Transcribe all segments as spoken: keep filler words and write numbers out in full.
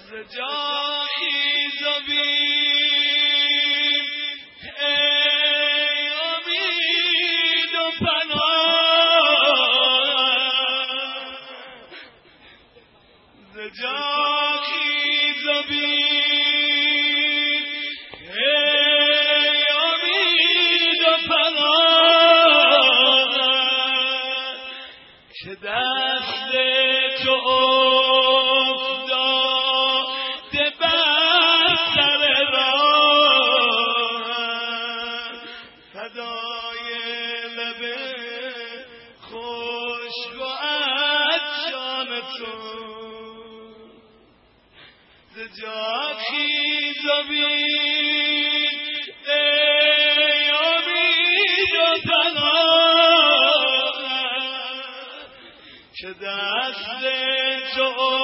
که دست تو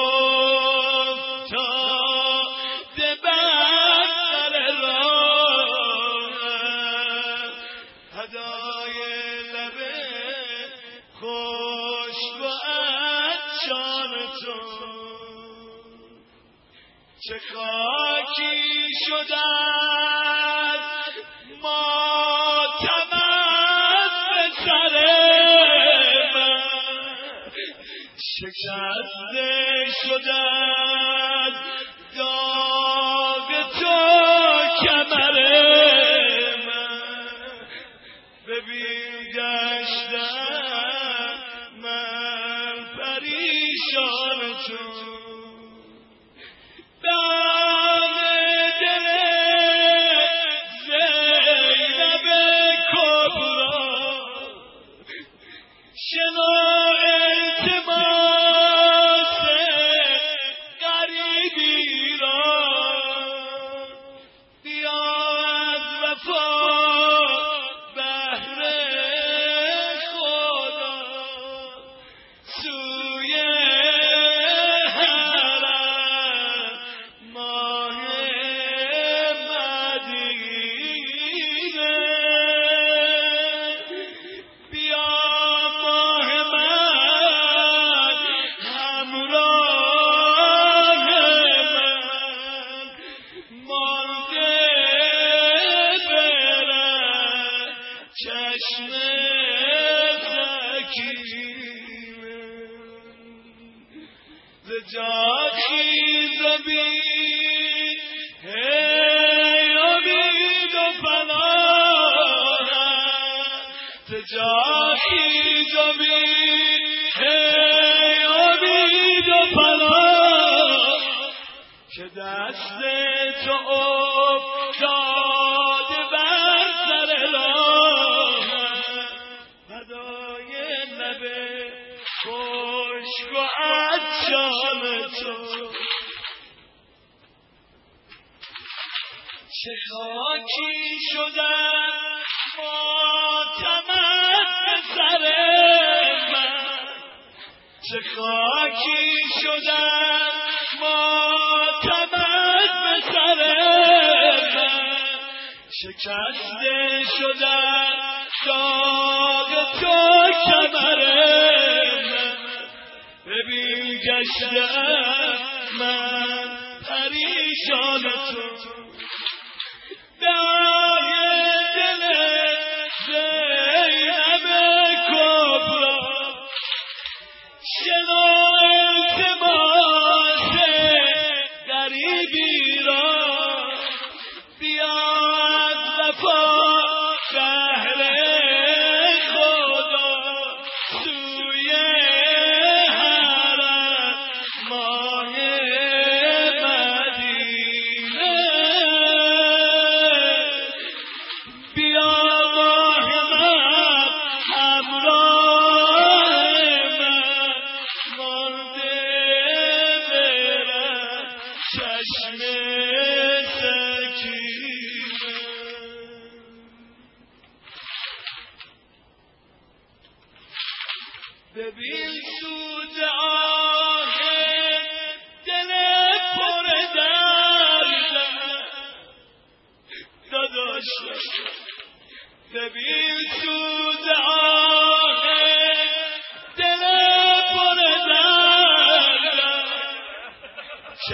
افتاده بر سر راه فدای لب خشک و عطشان تو چه خاکی شدن ماتم به سر شکسته شدن داغ تو کمر من ببین گشتم من پریشان تو دم دل زینب کبرا شنو که دست تو افتاده بر سر راه فدای لب خشک و عطشان تو چه خاکی شدن ماتمت به سر من چه خاکی شدن ماتمت به سر من شکسته شدن داغ تو کمر من ببین گشتم من پریشان تو داغ دل زینب کبرا شنو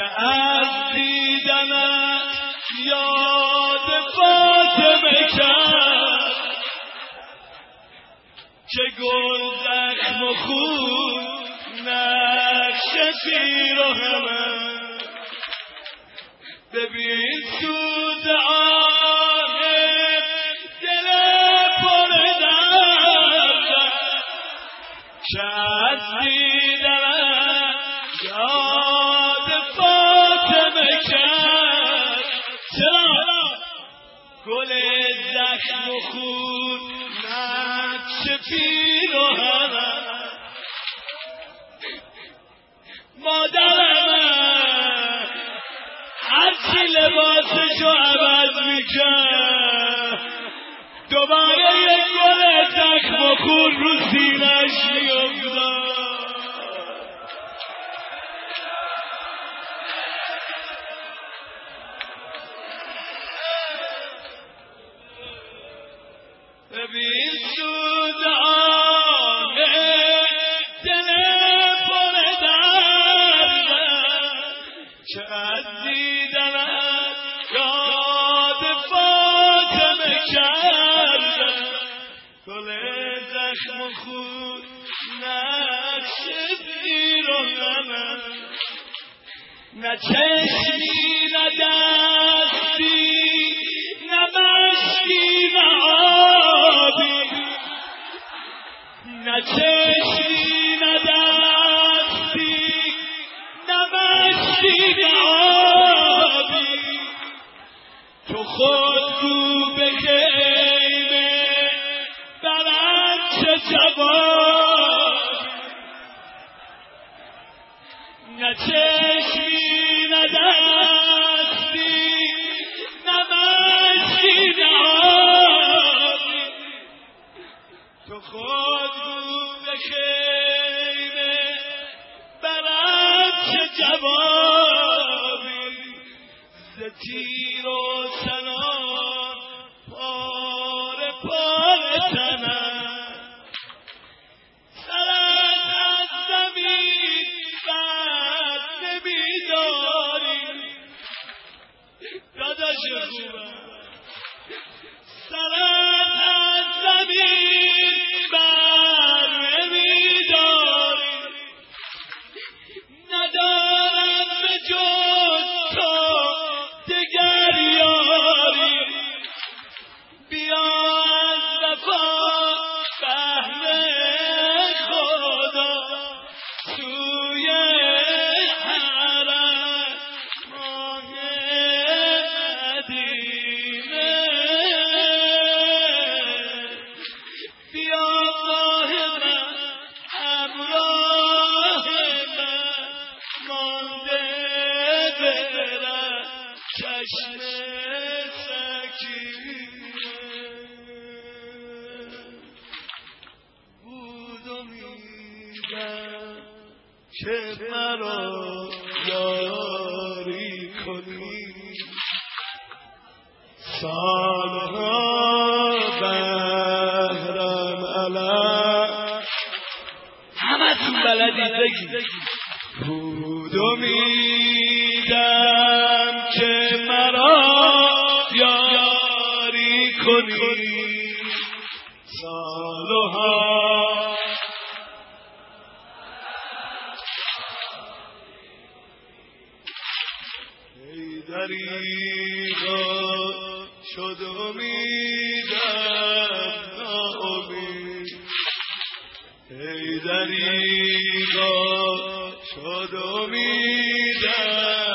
از دیدنت یاد فاطمه کرد که گل زخم و خون نقش پیراهنم. ببین سوز آه دل پر دردم که از دیدنت یاد فاطمه کرد. چرا گل زخم و خون نقش پیراهنم. مادرم هرچی لباسشو عوض میکرد دوباره یک گل زخم و خون رو سینه‌اش میافتاد. ببین سود آه دل پر دردم که از دیدنت یاد فاطمه کردم. گل زخم و خون نقش پیراهنم. نه چشمی نه دستی نه مشتی نه آبی. نه چشمی نه دستی نه مشتی نه آبی. تو خود گو به خیمه برم چه جوابی. نه چشمی نه دستی نه مشتی نه آبی. تو خود گو به خیمه برم چه جوابی. ز تیر و سنان پاره پاره تنم. سرت از زمین بر نمیداری داداش خوبم. سرت از زمین بر نمیداری ندارم به جز تو دگر یاری. بیا از وفا بهر خدا سوی حرم ماه مدینه. بیا ماه من همراه من مانده برم چشم سکینه. بود امیدم که مرا یاری کنی سالها بهرم علم. همتون بلدید بگید. بود امیدم که مرا یاری کنی سالها. ای دریغا شد امیدم ناامید. ای دریغا شد امیدم